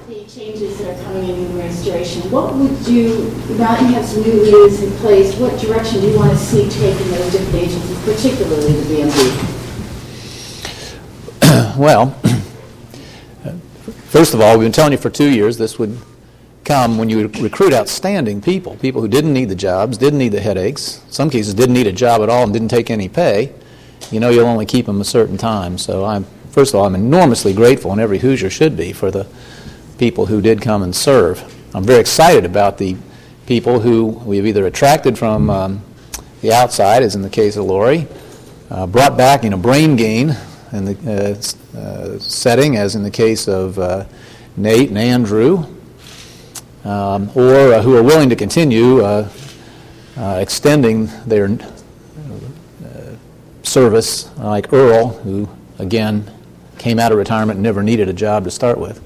the changes that are coming in the administration, what would you, now that you have some new leaders in place, what direction do you want to see taken those different agencies, particularly the BMV? Well, first of all, we've been telling you for 2 years this would come when you recruit outstanding people who didn't need the jobs, didn't need the headaches, in some cases didn't need a job at all and didn't take any pay. You know you'll only keep them a certain time. So first of all, I'm enormously grateful, and every Hoosier should be, for the people who did come and serve. I'm very excited about the people who we've either attracted from the outside, as in the case of Lori, brought back in a brain gain in the setting, as in the case of Nate and Andrew, or who are willing to continue extending their service, like Earl, who, again, came out of retirement and never needed a job to start with.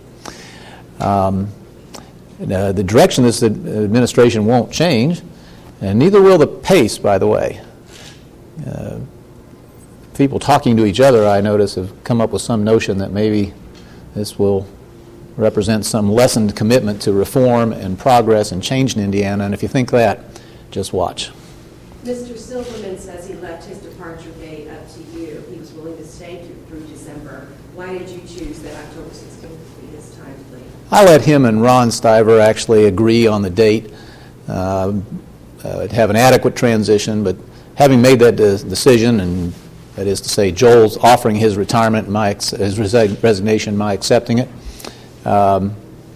The direction of this administration won't change, and neither will the pace, by the way. People talking to each other, I notice, have come up with some notion that maybe this will represent some lessened commitment to reform and progress and change in Indiana, and if you think that, just watch. Mr. Silverman says he left his departure date up to you. He was willing to stay through December. Why did you choose that October 16th to be his time to leave? I let him and Ron Stiver actually agree on the date, have an adequate transition, but having made that decision, and that is to say Joel's offering his retirement, his resignation, my accepting it, I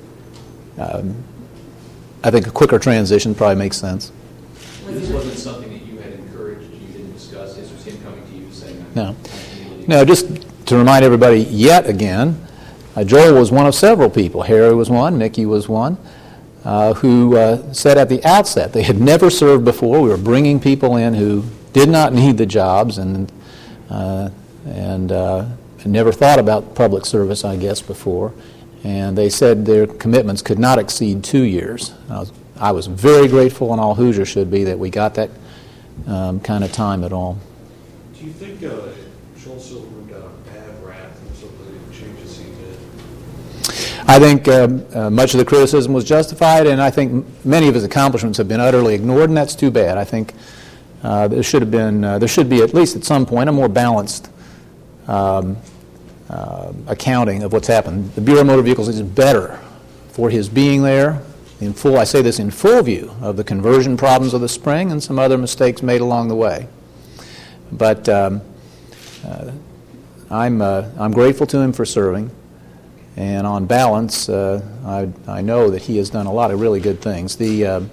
think a quicker transition probably makes sense. This wasn't something that you had encouraged, you didn't discuss. This was him coming to you saying, No, just to remind everybody yet again, Joel was one of several people. Harry was one, Nikki was one, who said at the outset they had never served before. We were bringing people in who did not need the jobs and never thought about public service, I guess, before. And they said their commitments could not exceed 2 years. I was very grateful, and all Hoosiers should be, that we got that kind of time at all. Do you think Joel Silverman got a bad rap from some of the changes he did? I think much of the criticism was justified, and I think many of his accomplishments have been utterly ignored, and that's too bad. I think there should be, at least at some point, a more balanced accounting of what's happened. The Bureau of Motor Vehicles is better for his being there. In full, I say this in full view of the conversion problems of the spring and some other mistakes made along the way. But I'm grateful to him for serving, and on balance, I know that he has done a lot of really good things. The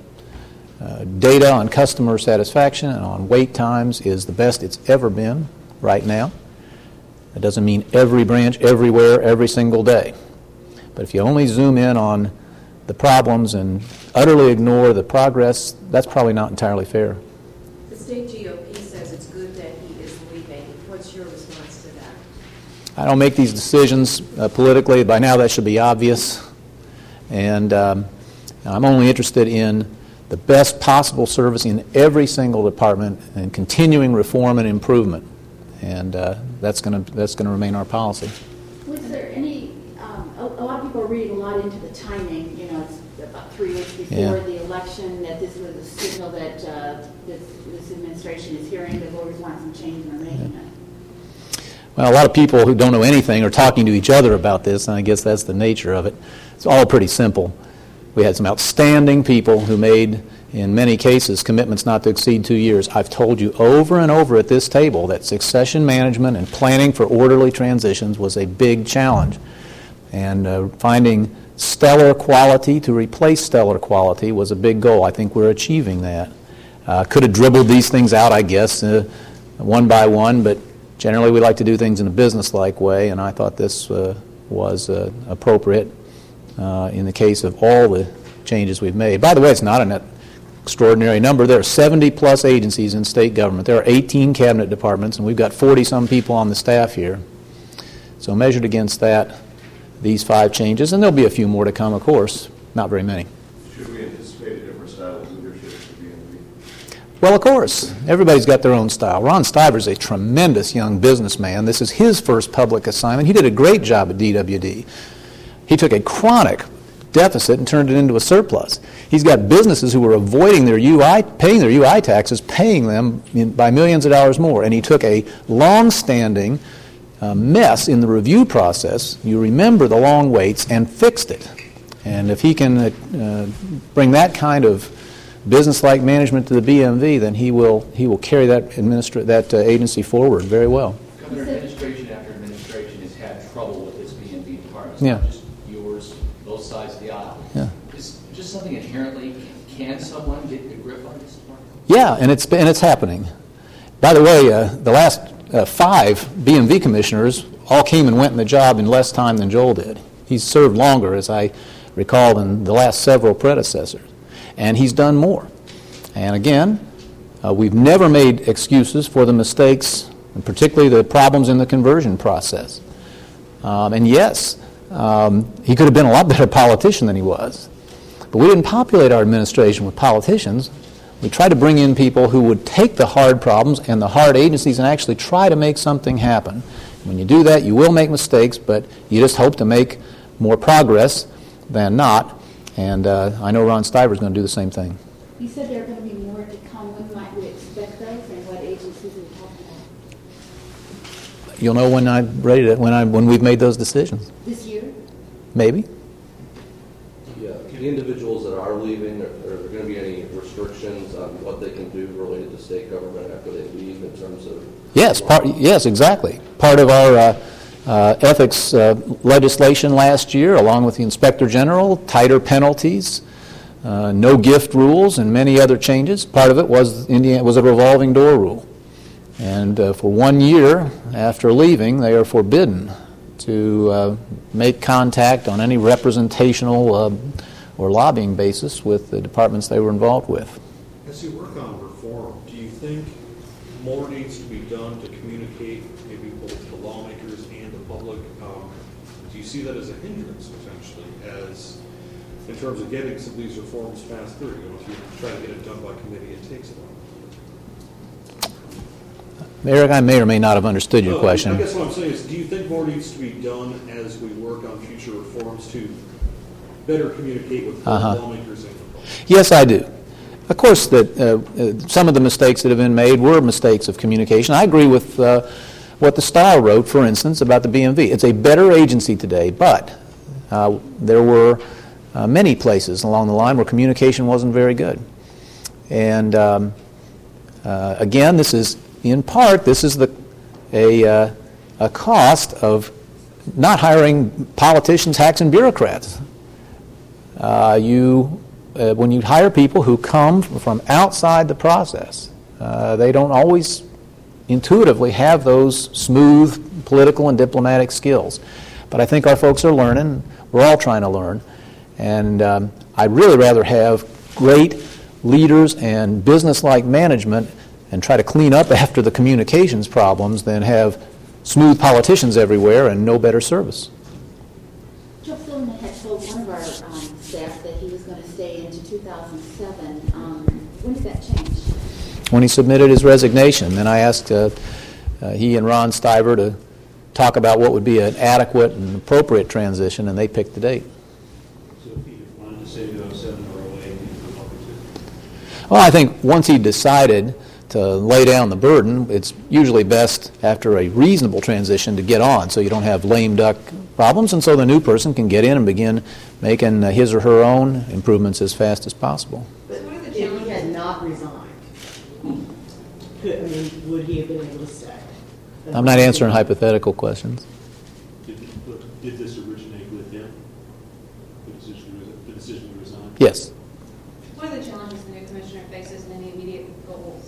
data on customer satisfaction and on wait times is the best it's ever been right now. That doesn't mean every branch, everywhere, every single day. But if you only zoom in on the problems and utterly ignore the progress, that's probably not entirely fair. The state GOP says it's good that he is leaving. What's your response to that? I don't make these decisions politically. By now that should be obvious. And I'm only interested in the best possible service in every single department and continuing reform and improvement. And that's going to remain our policy. Was there any, a lot of people are reading a lot into the timing, it's about 3 weeks before the election, that this was a signal that this administration is hearing the voters want some change and are making it. Well, a lot of people who don't know anything are talking to each other about this, and I guess that's the nature of it. It's all pretty simple. We had some outstanding people who made, in many cases, commitments not to exceed 2 years. I've told you over and over at this table that succession management and planning for orderly transitions was a big challenge. And finding stellar quality to replace stellar quality was a big goal. I think we're achieving that. Could have dribbled these things out, I guess, one by one, but generally we like to do things in a business-like way, and I thought this was appropriate in the case of all the changes we've made. By the way, it's not an extraordinary number. There are 70-plus agencies in state government. There are 18 cabinet departments, and we've got 40-some people on the staff here. So measured against that, these 5 changes, and there'll be a few more to come, of course, not very many. Should we anticipate a different style of leadership for BMV? Well, of course. Everybody's got their own style. Ron Stiver's a tremendous young businessman. This is his first public assignment. He did a great job at DWD. He took a chronic deficit and turned it into a surplus. He's got businesses who were avoiding their paying their UI taxes, paying them by millions of dollars more. And he took a long-standing mess in the review process, you remember the long waits, and fixed it. And if he can bring that kind of business-like management to the BMV, then he will carry that agency forward very well. Governor, administration after administration has had trouble with its BMV departments, Yeah. not just yours, both sides of the aisle. Yeah. Is just something inherently, can someone get a grip on this department? Yeah, and it's happening. By the way, the last 5 BMV commissioners all came and went in the job in less time than Joel did. He's served longer, as I recall, than the last several predecessors. And he's done more. And again, we've never made excuses for the mistakes, and particularly the problems in the conversion process. And yes, he could have been a lot better politician than he was. But we didn't populate our administration with politicians. We tried to bring in people who would take the hard problems and the hard agencies and actually try to make something happen. When you do that, you will make mistakes, but you just hope to make more progress than not. And I know Ron Stiver is going to do the same thing. You said there are going to be more to come. When might we expect those, and what agencies are you talking about? You'll know when I'm ready to, when we've made those decisions. This year? Maybe. Yeah, the individuals that are leaving, are there going to be any restrictions on what they can do related to state government after they leave in terms of? Yes, yes, exactly. Part of our ethics legislation last year, along with the Inspector General, tighter penalties, no gift rules, and many other changes. Part of it was a revolving door rule. And for 1 year after leaving, they are forbidden to make contact on any representational or lobbying basis with the departments they were involved with. As you work on reform, do you think more needs to be done to communicate maybe both the lawmakers and the public? Do you see that as a hindrance potentially, as in terms of getting some of these reforms passed through? If you try to get it done by committee, it takes a while. Eric, I may or may not have understood your question. I guess what I'm saying is, do you think more needs to be done as we work on future reforms to better communicate with lawmakers and the public? Yes, I do. Of course, that some of the mistakes that have been made were mistakes of communication. I agree with what the Star wrote, for instance, about the BMV. It's a better agency today, but there were many places along the line where communication wasn't very good. And again, this is in part a cost of not hiring politicians, hacks, and bureaucrats. When you hire people who come from outside the process, they don't always intuitively have those smooth political and diplomatic skills. But I think our folks are learning. We're all trying to learn. And I'd really rather have great leaders and business-like management and try to clean up after the communications problems than have smooth politicians everywhere and no better service. Joe Silverman had told one of our staff that he was going to stay into 2007. When did that change? When he submitted his resignation. Then I asked he and Ron Stiver to talk about what would be an adequate and appropriate transition, and they picked the date. So if he wanted to say 07 or 08, Well, I think once he decided to lay down the burden, it's usually best after a reasonable transition to get on so you don't have lame duck problems, and so the new person can get in and begin making his or her own improvements as fast as possible. But if he had not resigned, would he have been able to stay? I'm not answering hypothetical questions. Did this originate with him? The decision to resign? Yes. What are the challenges the new commissioner faces and any immediate goals?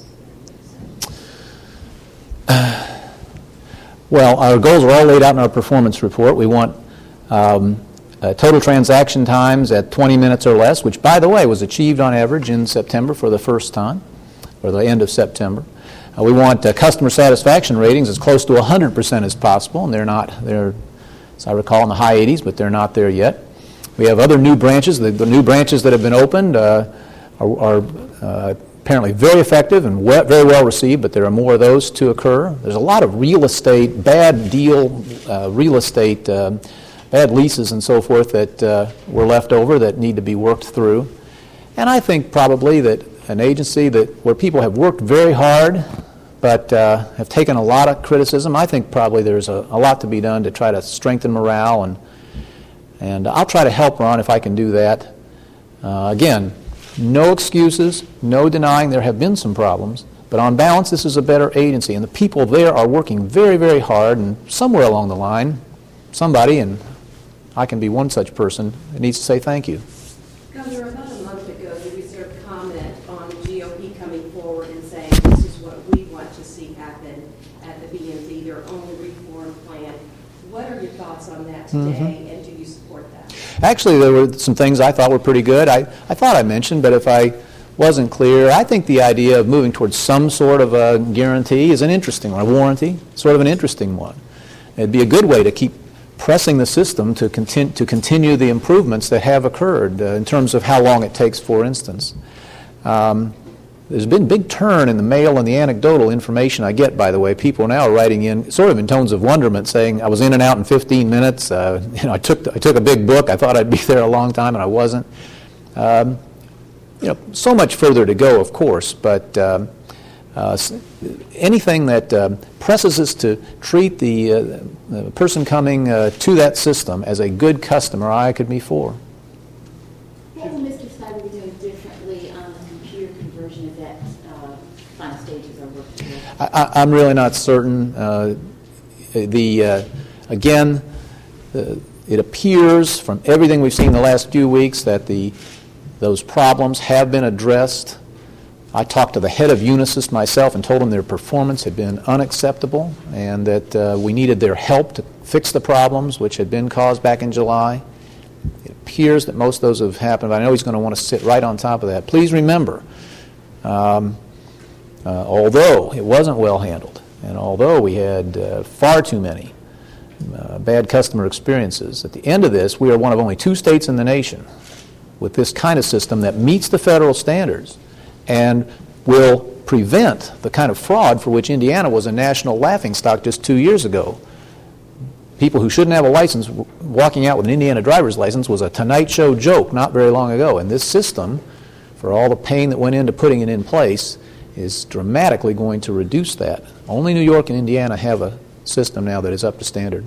Well, our goals are all laid out in our performance report. We want total transaction times at 20 minutes or less, which, by the way, was achieved on average in September for the first time, or the end of September. We want customer satisfaction ratings as close to 100% as possible, and they're, as I recall, in the high 80s, but they're not there yet. We have other new branches. The new branches that have been opened are apparently very effective and very well received, but there are more of those to occur. There's a lot of real estate, bad deal real estate bad leases and so forth that were left over that need to be worked through. And I think probably that an agency where people have worked very hard but have taken a lot of criticism, I think probably there's a lot to be done to try to strengthen morale, and I'll try to help Ron if I can do that. Again, no excuses, no denying there have been some problems, but on balance this is a better agency, and the people there are working very, very hard, and somewhere along the line, somebody, and I can be one such person, needs to say thank you. Governor, about a month ago, you reserved comment on the GOP coming forward and saying this is what we want to see happen at the BMV, their own reform plan. What are your thoughts on that today, and do you support that? Actually, there were some things I thought were pretty good. I thought I mentioned, but if I wasn't clear, I think the idea of moving towards some sort of a guarantee is an interesting one, a warranty, sort of an interesting one. It'd be a good way to keep pressing the system to continue the improvements that have occurred in terms of how long it takes, for instance. There's been a big turn in the mail and the anecdotal information I get, by the way. People now are writing in sort of in tones of wonderment saying, I was in and out in 15 minutes. I took a big book. I thought I'd be there a long time, and I wasn't. So much further to go, of course, but anything that presses us to treat the person coming to that system as a good customer, I could be for. What will Mr. Snyder be doing differently on the computer conversion as that final stages are worked through? I'm really not certain. Again, it appears from everything we've seen the last few weeks that those problems have been addressed. I talked to the head of Unisys myself and told him their performance had been unacceptable and that we needed their help to fix the problems which had been caused back in July. It appears that most of those have happened, but I know he's going to want to sit right on top of that. Please remember, although it wasn't well handled and although we had far too many bad customer experiences, at the end of this, we are one of only 2 states in the nation with this kind of system that meets the federal standards and will prevent the kind of fraud for which Indiana was a national laughingstock just 2 years ago. People who shouldn't have a license walking out with an Indiana driver's license was a Tonight Show joke not very long ago. And this system, for all the pain that went into putting it in place, is dramatically going to reduce that. Only New York and Indiana have a system now that is up to standard.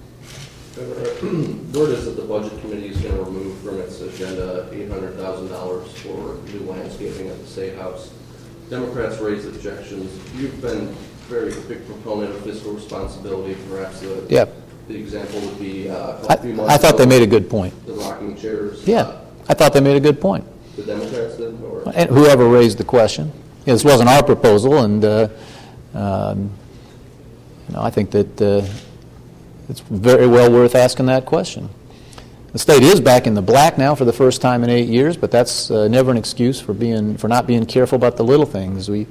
Word is that the Budget Committee is going to remove from its agenda $800,000 for new landscaping at the State House. Democrats raised objections. You've been a very big proponent of fiscal responsibility. Perhaps the example would be a few months I thought ago, they made a good point. The rocking chairs. Yeah, I thought they made a good point. The Democrats did? Or? And whoever raised the question. This wasn't our proposal, and I think that it's very well worth asking that question. The state is back in the black now for the first time in 8 years, but that's never an excuse for not being careful about the little things. We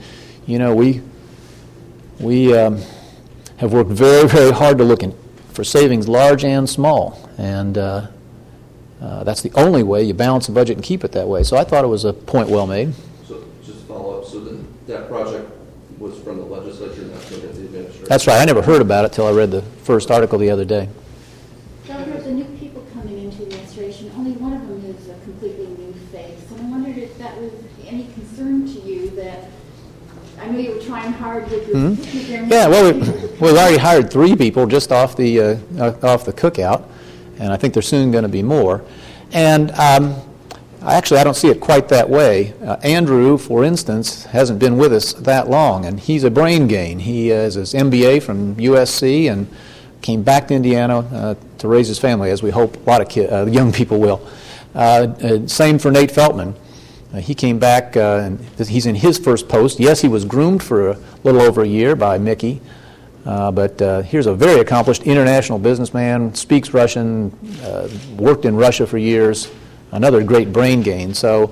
have worked very, very hard to look for savings, large and small, and that's the only way you balance a budget and keep it that way. So I thought it was a point well made. So just follow up. So that project was from the legislature, not from the administration. That's right. I never heard about it till I read the first article the other day. Governor, the new people coming into the administration, only one of them is a completely new face. And I wondered if that was any concern to you that, I know you were trying hard with your Yeah, well, we've already hired 3 people just off the cookout, and I think there's soon going to be more. And actually, I don't see it quite that way. Andrew, for instance, hasn't been with us that long, and he's a brain gain. He has his MBA from USC and came back to Indiana to raise his family, as we hope a lot of young people will. Same for Nate Feltman. He came back, and he's in his first post. Yes, he was groomed for a little over a year by Mickey, but here's a very accomplished international businessman, speaks Russian, worked in Russia for years, another great brain gain. So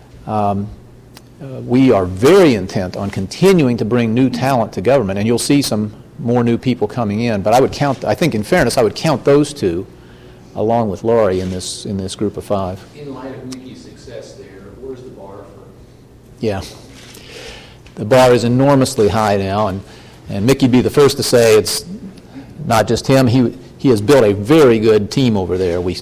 we are very intent on continuing to bring new talent to government, and you'll see some more new people coming in. But I think in fairness, I would count those 2 along with Laurie in this group of 5. In light of Mickey's success there, where's the bar for? Yeah. The bar is enormously high now, and Mickey'd be the first to say it's not just him. he has built a very good team over there. We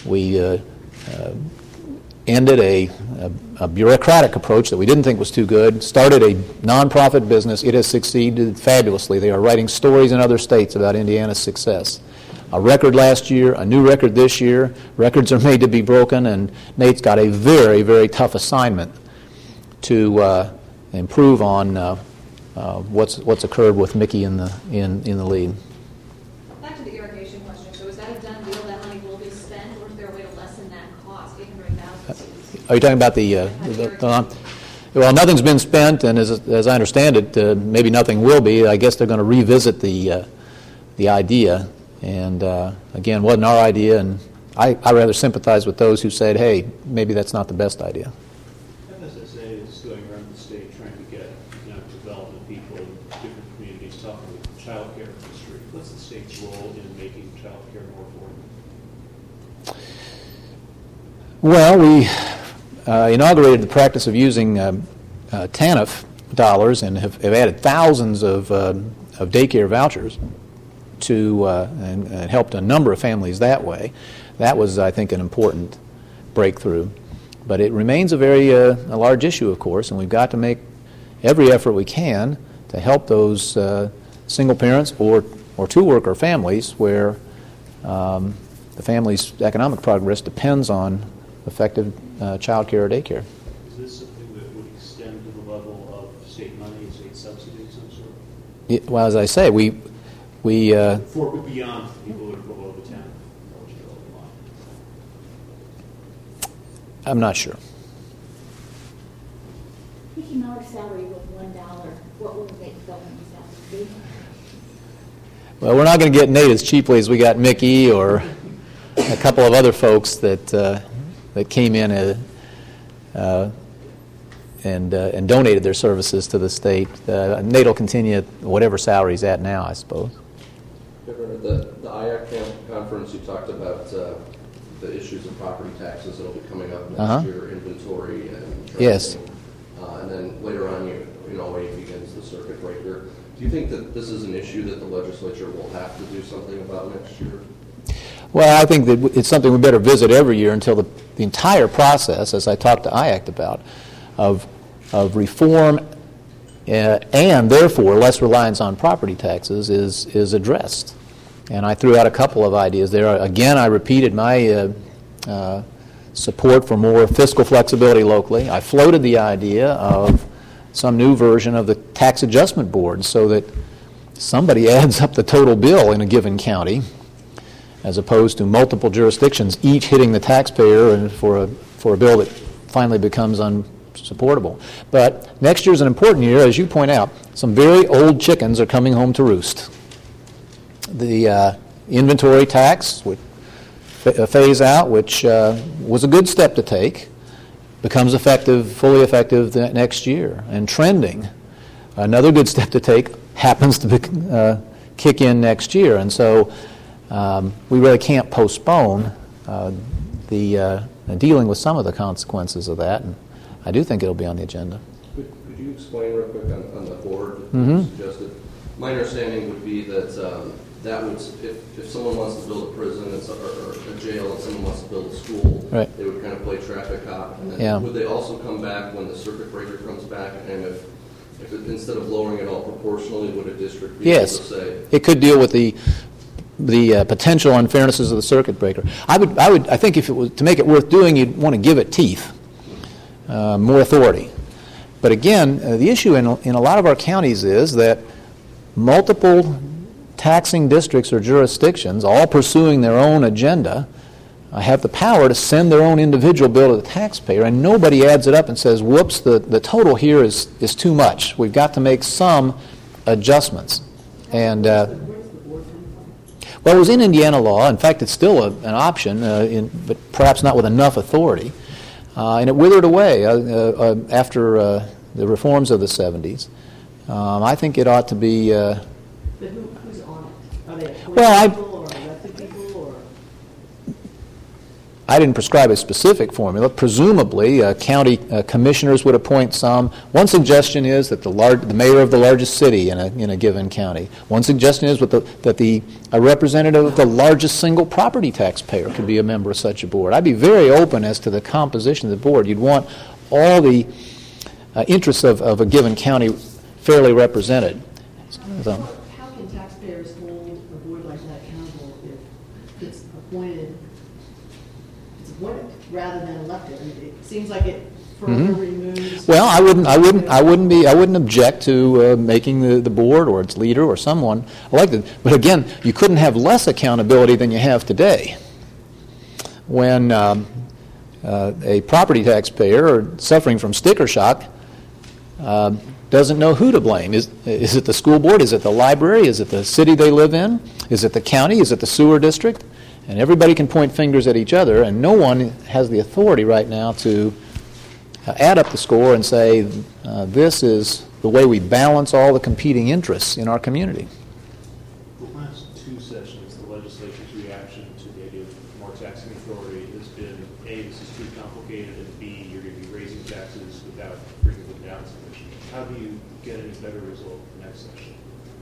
ended a bureaucratic approach that we didn't think was too good, started a nonprofit business. It has succeeded fabulously. They are writing stories in other states about Indiana's success. A record last year, a new record this year. Records are made to be broken, and Nate's got a very, very tough assignment to improve on what's occurred with Mickey in the lead. Back to the irrigation question. So is that a done deal? That money will be spent, or is there a way to lessen that cost, $800,000? Are you talking about the well, nothing's been spent, and as I understand it, maybe nothing will be. I guess they're going to revisit the idea. And again, wasn't our idea, and I rather sympathize with those who said, hey, maybe that's not the best idea. FSSA is going around the state trying to get economic development people in different communities talking with the child care industry. What's the state's role in making child care more affordable? Well, we inaugurated the practice of using TANF dollars and have added thousands of daycare vouchers to and helped a number of families that way. That was, I think, an important breakthrough. But it remains a very large issue, of course, and we've got to make every effort we can to help those single parents or two-worker families where the family's economic progress depends on effective child care or daycare. Is this something that would extend to the level of state money, state subsidy of some sort? Well, as I say, we For beyond people who are below the 10 eligibility line. I'm not sure. Mickey Mauer's salary was $1. What will Nate Feldman's salary be? Well, we're not going to get Nate as cheaply as we got Mickey or a couple of other folks that came in and donated their services to the state. Nate will continue at whatever salary he's at now, I suppose. The IAC conference, you talked about the issues of property taxes that will be coming up next year, inventory and tracking. Yes. And then later on, you know, when it begins the circuit breaker. Do you think that this is an issue that the legislature will have to do something about next year? Well, I think that it's something we better visit every year until the entire process, as I talked to IACT about, of reform and therefore less reliance on property taxes is addressed. And I threw out a couple of ideas there. Again, I repeated my support for more fiscal flexibility locally. I floated the idea of some new version of the tax adjustment board so that somebody adds up the total bill in a given county as opposed to multiple jurisdictions each hitting the taxpayer and for a bill that finally becomes unsupportable. But next year is an important year. As you point out, some very old chickens are coming home to roost. The inventory tax would phase out, which was a good step to take, becomes fully effective next year. And trending, another good step to take, happens to kick in next year. And so we really can't postpone dealing with some of the consequences of that. And I do think it'll be on the agenda. Could you explain real quick on the board that you suggested? My understanding would be that that would, if someone wants to build a prison or a jail and someone wants to build a school, right, they would kind of play traffic cop. And then would they also come back when the circuit breaker comes back? And if instead of lowering it all proportionally, would a district be able to say? It could deal with the potential unfairnesses of the circuit breaker. I think if it was to make it worth doing, you'd want to give it teeth, more authority. But again, the issue in a lot of our counties is that multiple taxing districts or jurisdictions, all pursuing their own agenda, have the power to send their own individual bill to the taxpayer, and nobody adds it up and says, whoops, the total here is too much. We've got to make some adjustments. And well, it was in Indiana law. In fact, it's still an option, but perhaps not with enough authority. And it withered away after the reforms of the 70s. I think it ought to be... But who's on it? Are they well, people or elected people? Or? I didn't prescribe a specific formula. Presumably, county commissioners would appoint some. One suggestion is that the mayor of the largest city in a given county. One suggestion is that a representative of the largest single property taxpayer could be a member of such a board. I'd be very open as to the composition of the board. You'd want all the interests of a given county fairly represented. So, How can taxpayers hold a board like that accountable if it's appointed rather than elected? I mean, it seems like it further removes. well, I wouldn't object to making the board or its leader or someone elected. But again, you couldn't have less accountability than you have today. When a property taxpayer suffering from sticker shock doesn't know who to blame. Is it the school board? Is it the library? Is it the city they live in? Is it the county? Is it the sewer district? And everybody can point fingers at each other, and no one has the authority right now to add up the score and say, this is the way we balance all the competing interests in our community. The last two sessions, the legislature's reaction to the idea of more taxing authority has been, A, this is too complicated, and B, you're going to be raising taxes without bringing them down sufficiently. How do you get any better result next session?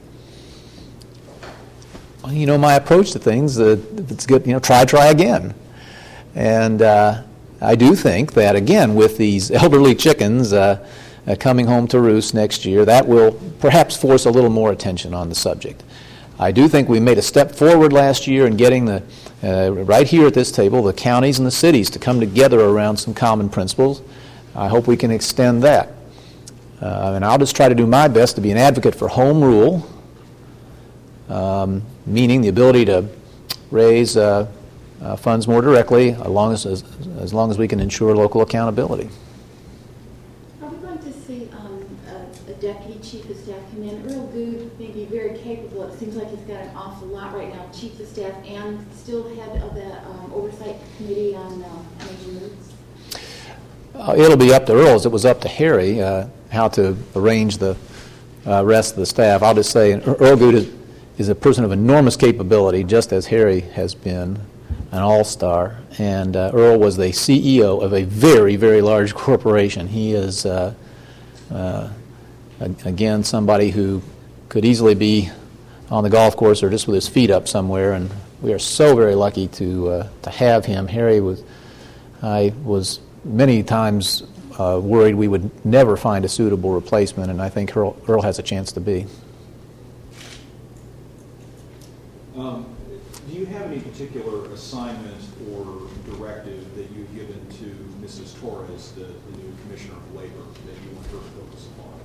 Well, my approach to things, if it's good, try again. And I do think that, again, with these elderly chickens coming home to roost next year, that will perhaps force a little more attention on the subject. I do think we made a step forward last year in getting right here at this table, the counties and the cities to come together around some common principles. I hope we can extend that. And I'll just try to do my best to be an advocate for home rule, meaning the ability to raise funds more directly as long as we can ensure local accountability. Are we going to see a deputy chief of staff come in? Earl Good may be very capable. It seems like he's got an awful lot right now, chief of staff and still head of the oversight committee on energy moves. It'll be up to Earl, as it was up to Harry, how to arrange the rest of the staff. I'll just say Earl Good is a person of enormous capability, just as Harry has been an all-star. And Earl was the CEO of a very, very large corporation. He is, again, somebody who could easily be on the golf course or just with his feet up somewhere. And we are so very lucky to have him. I was many times worried we would never find a suitable replacement, and I think Earl has a chance to be. Do you have any particular assignment or directive that you've given to Mrs. Torres, the new Commissioner of Labor, that you want her to focus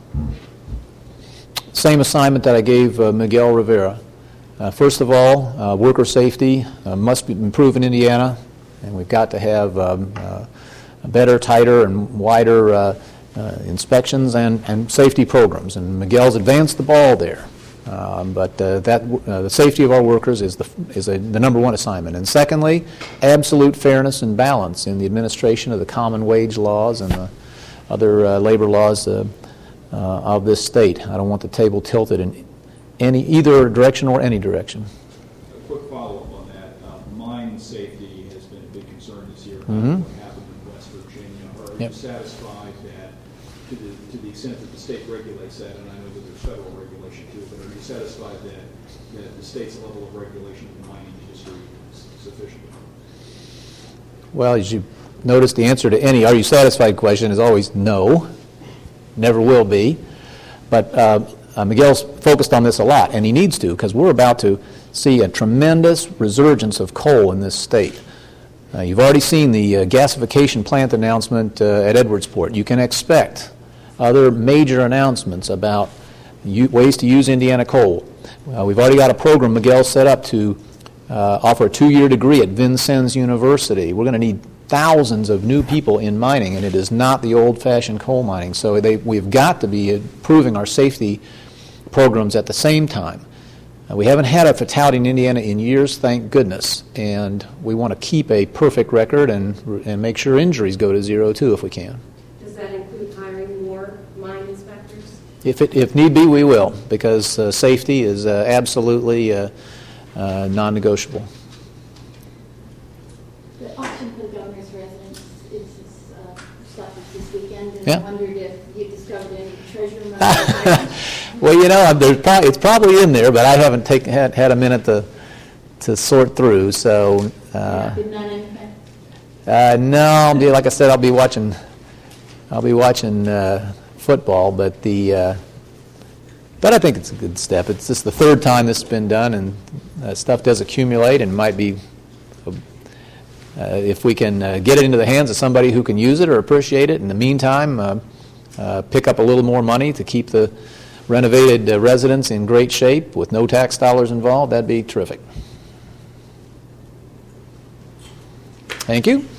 upon? Same assignment that I gave Miguel Rivera. First of all, worker safety must be improved in Indiana, and we've got to have better, tighter, and wider inspections and safety programs. And Miguel's advanced the ball there. But the safety of our workers is the number one assignment. And secondly, absolute fairness and balance in the administration of the common wage laws and the other labor laws of this state. I don't want the table tilted in either direction or any direction. A quick follow-up on that. Mine safety has been a big concern this year. Mm-hmm. What happened in West Virginia. Are you satisfied that, to the extent that the state regulates that, and I know that there's federal regulation too, but are you satisfied that the state's level of regulation in the mining industry is sufficient? Well, as you notice, the answer to any "are you satisfied" question is always no, never will be. But Miguel's focused on this a lot, and he needs to, because we're about to see a tremendous resurgence of coal in this state. You've already seen the gasification plant announcement at Edwardsport. You can expect other major announcements about ways to use Indiana coal. We've already got a program Miguel set up to offer a 2-year degree at Vincennes University. We're going to need thousands of new people in mining, and it is not the old-fashioned coal mining. So we've got to be improving our safety programs at the same time. We haven't had a fatality in Indiana in years, thank goodness, and we want to keep a perfect record and make sure injuries go to zero, too, if we can. Does that include hiring more mine inspectors? If need be, we will, because safety is absolutely non-negotiable. The auction for the governor's residence is stuff this weekend, and Yeah. I wondered if you discovered any treasure map. Well, it's probably in there, but I haven't had a minute to sort through. So Did none anything? no, like I said, I'll be watching football, but but I think it's a good step. It's just the third time this has been done, and stuff does accumulate, and might be if we can get it into the hands of somebody who can use it or appreciate it. In the meantime, pick up a little more money to keep the renovated residence in great shape with no tax dollars involved. That'd be terrific. Thank you.